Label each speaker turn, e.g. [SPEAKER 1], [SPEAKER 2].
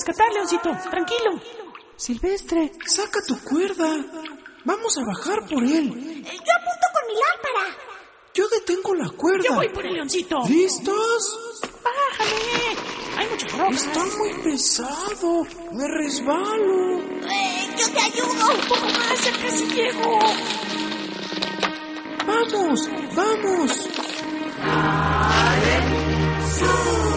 [SPEAKER 1] rescatar, Leoncito. Tranquilo.
[SPEAKER 2] Silvestre, saca tu cuerda. Vamos a bajar por él.
[SPEAKER 3] Yo apunto con mi lámpara.
[SPEAKER 2] Yo detengo la cuerda.
[SPEAKER 1] Yo voy por el Leoncito.
[SPEAKER 2] ¿Listos?
[SPEAKER 1] Bájame. Hay muchas rocas.
[SPEAKER 2] Está muy pesado. Me resbalo.
[SPEAKER 3] Yo te ayudo.
[SPEAKER 1] Un poco más, ya casi llego.
[SPEAKER 2] ¡Vamos! ¡Vamos!
[SPEAKER 3] ¡Sube!